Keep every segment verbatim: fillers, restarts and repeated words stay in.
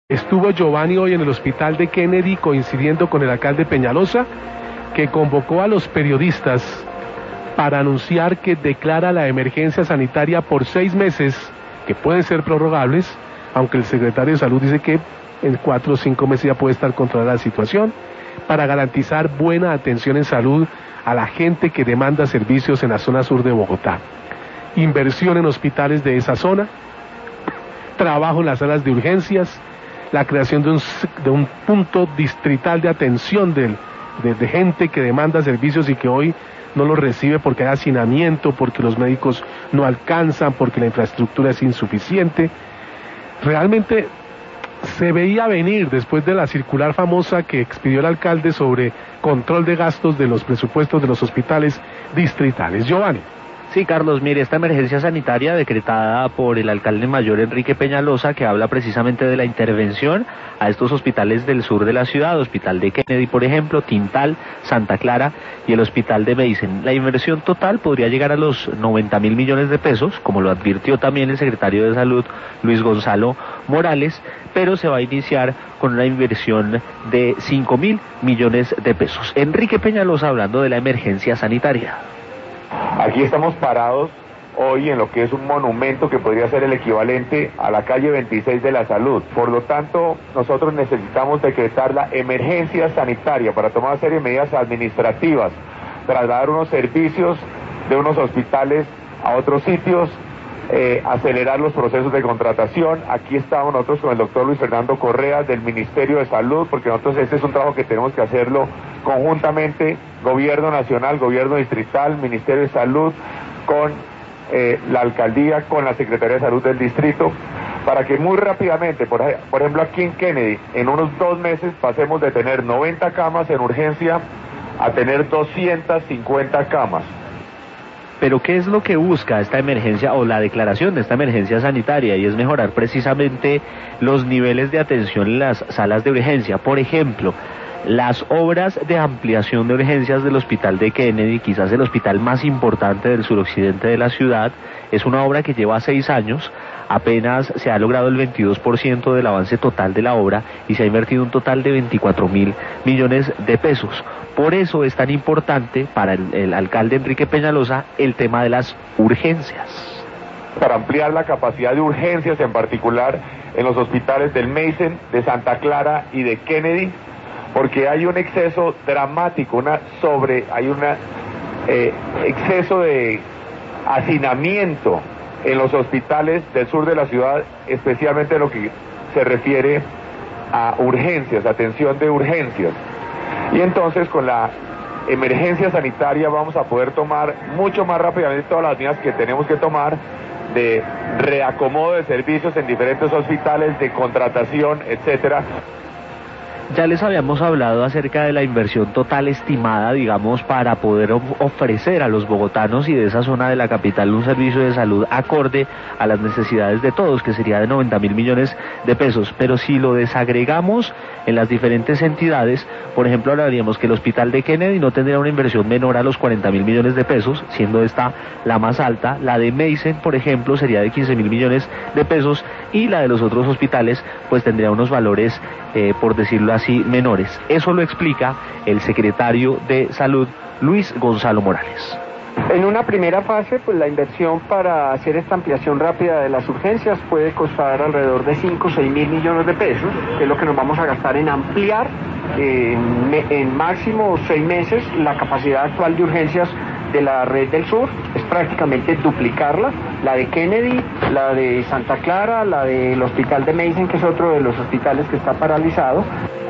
Estuvo Giovanni hoy en el hospital de Kennedy coincidiendo con el alcalde Peñalosa, que convocó a los periodistas para anunciar que declara la emergencia sanitaria por seis meses, que pueden ser prorrogables, aunque el secretario de Salud dice que en cuatro o cinco meses ya puede estar controlada la situación, para garantizar buena atención en salud a la gente que demanda servicios en la zona sur de Bogotá. Inversión en hospitales de esa zona, trabajo en las salas de urgencias, la creación de un, de un punto distrital de atención de, de, de gente que demanda servicios y que hoy no los recibe porque hay hacinamiento, porque los médicos no alcanzan, porque la infraestructura es insuficiente. Realmente se veía venir después de la circular famosa que expidió el alcalde sobre control de gastos de los presupuestos de los hospitales distritales. Giovanni. Sí, Carlos, mire, esta emergencia sanitaria decretada por el alcalde mayor Enrique Peñalosa, que habla precisamente de la intervención a estos hospitales del sur de la ciudad, Hospital de Kennedy, por ejemplo, Tintal, Santa Clara y el Hospital de Meissen. La inversión total podría llegar a los noventa mil millones de pesos, como lo advirtió también el secretario de Salud, Luis Gonzalo Morales, pero se va a iniciar con una inversión de cinco mil millones de pesos. Enrique Peñalosa hablando de la emergencia sanitaria. Aquí estamos parados hoy en lo que es un monumento que podría ser el equivalente a la calle veintiséis de la Salud. Por lo tanto, nosotros necesitamos decretar la emergencia sanitaria para tomar una serie de medidas administrativas, trasladar unos servicios de unos hospitales a otros sitios, eh, acelerar los procesos de contratación. Aquí estamos nosotros con el doctor Luis Fernando Correa del Ministerio de Salud, porque nosotros este es un trabajo que tenemos que hacerlo conjuntamente, Gobierno Nacional, Gobierno Distrital, Ministerio de Salud, con eh, la Alcaldía, con la Secretaría de Salud del Distrito, para que muy rápidamente, por, por ejemplo aquí en Kennedy, en unos dos meses pasemos de tener noventa camas en urgencia a tener doscientas cincuenta camas. Pero ¿qué es lo que busca esta emergencia o la declaración de esta emergencia sanitaria? Y es mejorar precisamente los niveles de atención en las salas de urgencia. Por ejemplo, las obras de ampliación de urgencias del hospital de Kennedy, quizás el hospital más importante del suroccidente de la ciudad, es una obra que lleva seis años, apenas se ha logrado el veintidós por ciento del avance total de la obra y se ha invertido un total de veinticuatro mil millones de pesos. Por eso es tan importante para el, el alcalde Enrique Peñalosa el tema de las urgencias. Para ampliar la capacidad de urgencias, en particular en los hospitales del Meissen, de Santa Clara y de Kennedy, porque hay un exceso dramático, una sobre, hay un eh, exceso de hacinamiento en los hospitales del sur de la ciudad, especialmente en lo que se refiere a urgencias, atención de urgencias. Y entonces con la emergencia sanitaria vamos a poder tomar mucho más rápidamente todas las medidas que tenemos que tomar de reacomodo de servicios en diferentes hospitales, de contratación, etcétera. Ya les habíamos hablado acerca de la inversión total estimada, digamos, para poder ofrecer a los bogotanos y de esa zona de la capital un servicio de salud acorde a las necesidades de todos, que sería de noventa mil millones de pesos. Pero si lo desagregamos en las diferentes entidades, por ejemplo, hablaríamos que el hospital de Kennedy no tendría una inversión menor a los cuarenta mil millones de pesos, siendo esta la más alta. La de Meissen, por ejemplo, sería de quince mil millones de pesos y la de los otros hospitales pues tendría unos valores, eh, por decirlo así, menores. Eso lo explica el secretario de Salud, Luis Gonzalo Morales. En una primera fase, pues la inversión para hacer esta ampliación rápida de las urgencias puede costar alrededor de cinco o seis mil millones de pesos, que es lo que nos vamos a gastar en ampliar eh, en, en máximo seis meses la capacidad actual de urgencias de la red del sur, es prácticamente duplicarla, la de Kennedy, la de Santa Clara, la del hospital de Meissen, que es otro de los hospitales que está paralizado.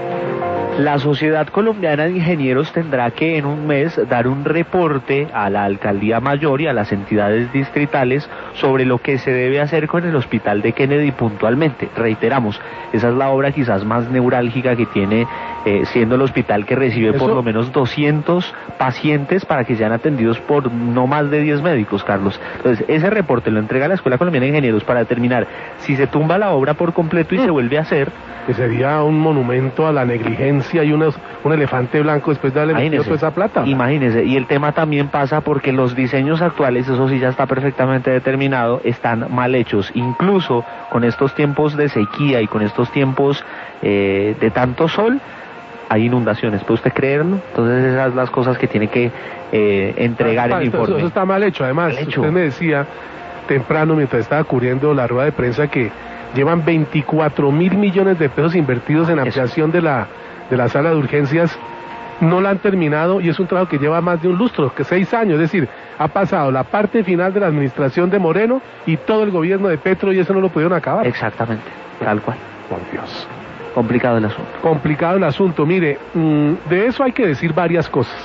La Sociedad Colombiana de Ingenieros tendrá que en un mes dar un reporte a la Alcaldía Mayor y a las entidades distritales sobre lo que se debe hacer con el hospital de Kennedy puntualmente. Reiteramos, esa es la obra quizás más neurálgica que tiene, eh, siendo el hospital que recibe ¿Eso? por lo menos doscientos pacientes para que sean atendidos por no más de diez médicos, Carlos. Entonces, ese reporte lo entrega la Escuela Colombiana de Ingenieros para determinar si se tumba la obra por completo y se vuelve a hacer, que sería un monumento a la negligencia y unos, un elefante blanco después de darle metido toda esa plata. Imagínese, y el tema también pasa porque los diseños actuales, eso sí ya está perfectamente determinado, están mal hechos, incluso con estos tiempos de sequía y con estos tiempos eh, de tanto sol, hay inundaciones, ¿puede usted creerlo? Entonces esas son las cosas que tiene que eh, entregar ah, el esto, informe. Eso está mal hecho, además, mal hecho. Usted me decía temprano mientras estaba cubriendo la rueda de prensa que llevan veinticuatro mil millones de pesos invertidos en ampliación de la, de la sala de urgencias, no la han terminado y es un trabajo que lleva más de un lustro, que seis años, es decir, ha pasado la parte final de la administración de Moreno y todo el gobierno de Petro y eso no lo pudieron acabar. Exactamente, tal cual. Por Dios. Complicado el asunto. Complicado el asunto, mire, mmm, de eso hay que decir varias cosas.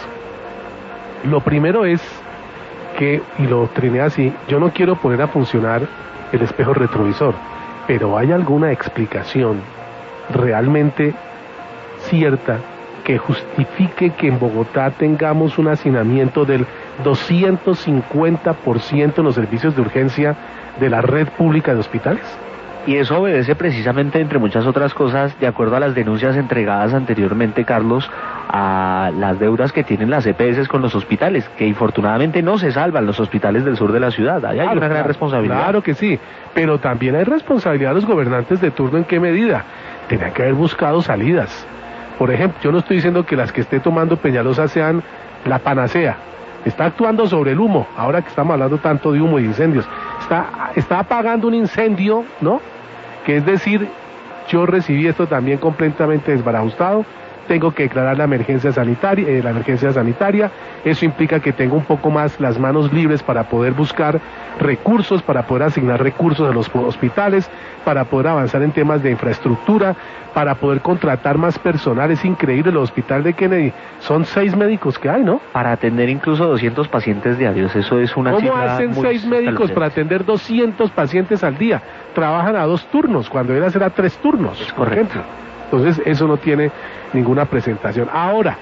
Lo primero es que, y lo triné así, yo no quiero poner a funcionar el espejo retrovisor, pero ¿hay alguna explicación realmente cierta que justifique que en Bogotá tengamos un hacinamiento del doscientos cincuenta por ciento en los servicios de urgencia de la red pública de hospitales? Y eso obedece precisamente, entre muchas otras cosas, de acuerdo a las denuncias entregadas anteriormente, Carlos, a las deudas que tienen las E P S con los hospitales, que infortunadamente no se salvan los hospitales del sur de la ciudad. Ahí hay claro, una gran claro, responsabilidad. Claro que sí, pero también hay responsabilidad de los gobernantes de turno. ¿En qué medida? Tenían que haber buscado salidas. Por ejemplo, yo no estoy diciendo que las que esté tomando Peñalosa sean la panacea. Está actuando sobre el humo, ahora que estamos hablando tanto de humo y incendios. Está, está apagando un incendio, ¿no? Que es decir, yo recibí esto también completamente desbarajustado, tengo que declarar la emergencia sanitaria, eh, la emergencia sanitaria, eso implica que tengo un poco más las manos libres para poder buscar recursos, para poder asignar recursos a los hospitales, para poder avanzar en temas de infraestructura, para poder contratar más personal. Es increíble, el hospital de Kennedy, son seis médicos que hay, ¿no? Para atender incluso doscientos pacientes diarios, eso es una cifra. ¿Cómo hacen seis médicos para atender doscientos pacientes al día? Trabajan a dos turnos, cuando debería ser a tres turnos, es por correcto. ejemplo. Entonces, eso no tiene ninguna presentación. Ahora,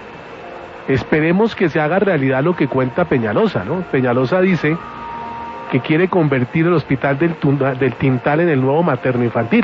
esperemos que se haga realidad lo que cuenta Peñalosa, ¿no? Peñalosa dice que quiere convertir el hospital del, del Tintal en el nuevo materno infantil.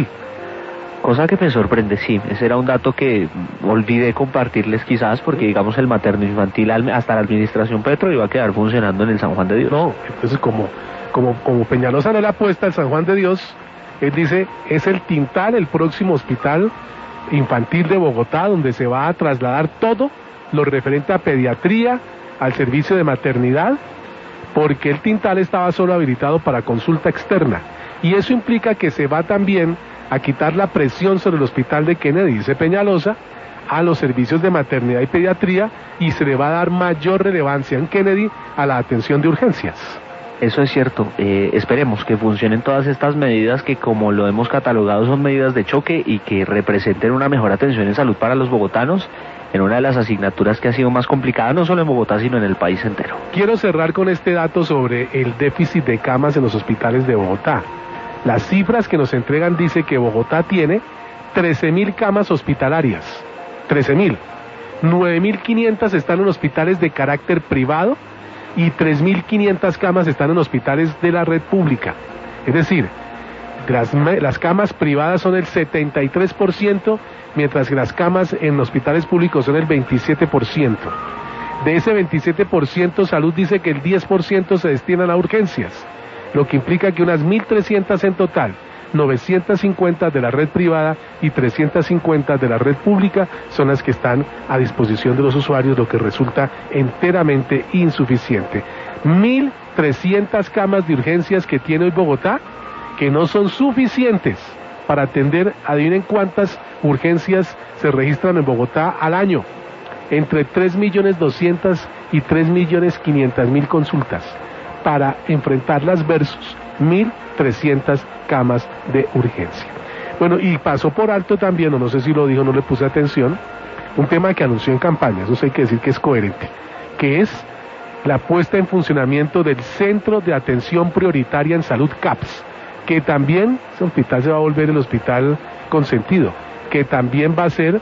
Cosa que me sorprende, sí, ese era un dato que olvidé compartirles quizás, porque digamos el materno infantil hasta la administración Petro iba a quedar funcionando en el San Juan de Dios. No, entonces como, como, como Peñalosa no le apuesta al San Juan de Dios, él dice, es el Tintal el próximo hospital infantil de Bogotá, donde se va a trasladar todo lo referente a pediatría, al servicio de maternidad, porque el Tintal estaba solo habilitado para consulta externa, y eso implica que se va también a quitar la presión sobre el hospital de Kennedy, dice Peñalosa, a los servicios de maternidad y pediatría, y se le va a dar mayor relevancia en Kennedy a la atención de urgencias. Eso es cierto, eh, esperemos que funcionen todas estas medidas que, como lo hemos catalogado, son medidas de choque y que representen una mejor atención en salud para los bogotanos en una de las asignaturas que ha sido más complicada no solo en Bogotá sino en el país entero. Quiero cerrar con este dato sobre el déficit de camas en los hospitales de Bogotá. Las cifras que nos entregan dice que Bogotá tiene trece mil camas hospitalarias, trece mil, nueve mil quinientas están en hospitales de carácter privado y tres mil quinientas camas están en hospitales de la red pública. Es decir, las, las camas privadas son el setenta y tres por ciento, mientras que las camas en hospitales públicos son el veintisiete por ciento. De ese veintisiete por ciento, Salud dice que el diez por ciento se destinan a urgencias, lo que implica que unas mil trescientas en total, novecientas cincuenta de la red privada y trescientas cincuenta de la red pública son las que están a disposición de los usuarios, lo que resulta enteramente insuficiente. mil trescientas camas de urgencias que tiene hoy Bogotá, que no son suficientes para atender, adivinen cuántas urgencias se registran en Bogotá al año, entre tres millones doscientos y tres millones quinientos mil consultas, para enfrentarlas versus mil trescientas camas de urgencia. Bueno, y pasó por alto también, o no sé si lo dijo, no le puse atención, un tema que anunció en campaña, eso sí hay que decir que es coherente, que es la puesta en funcionamiento del Centro de Atención Prioritaria en Salud CAPS, que también, ese hospital se va a volver el hospital consentido, que también va a ser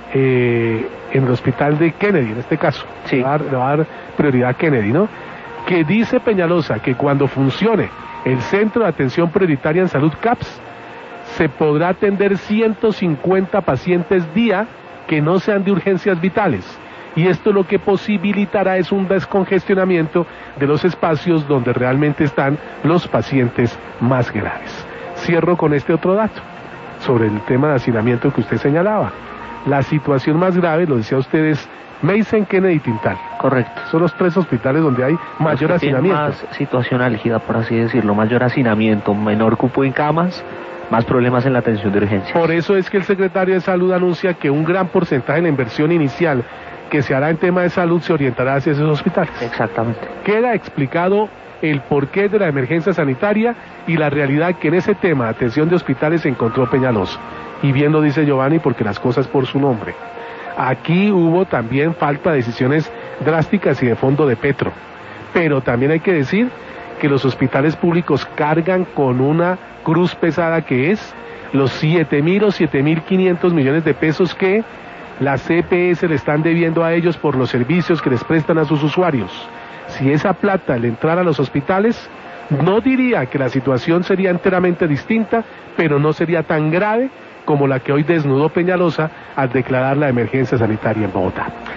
eh, en el hospital de Kennedy, en este caso, sí. le, va a dar, le va a dar prioridad a Kennedy, ¿no? Que dice Peñalosa que cuando funcione el Centro de Atención Prioritaria en Salud CAPS, se podrá atender ciento cincuenta pacientes día que no sean de urgencias vitales. Y esto lo que posibilitará es un descongestionamiento de los espacios donde realmente están los pacientes más graves. Cierro con este otro dato sobre el tema de hacinamiento que usted señalaba. La situación más grave, lo decía usted, es Mason, Kennedy y Tintal. Correcto. Son los tres hospitales donde hay mayor hacinamiento. Más situación álgida, por así decirlo, mayor hacinamiento, menor cupo en camas, más problemas en la atención de urgencias. Por eso es que el secretario de Salud anuncia que un gran porcentaje de la inversión inicial que se hará en tema de salud se orientará hacia esos hospitales. Exactamente. Queda explicado el porqué de la emergencia sanitaria y la realidad que en ese tema de atención de hospitales se encontró Peñalosa. Y bien lo dice Giovanni, porque las cosas por su nombre. Aquí hubo también falta de decisiones drásticas y de fondo de Petro. Pero también hay que decir que los hospitales públicos cargan con una cruz pesada que es los siete mil o siete mil quinientos millones de pesos que las C P S le están debiendo a ellos por los servicios que les prestan a sus usuarios. Si esa plata le entrara a los hospitales, no diría que la situación sería enteramente distinta, pero no sería tan grave como la que hoy desnudó Peñalosa al declarar la emergencia sanitaria en Bogotá.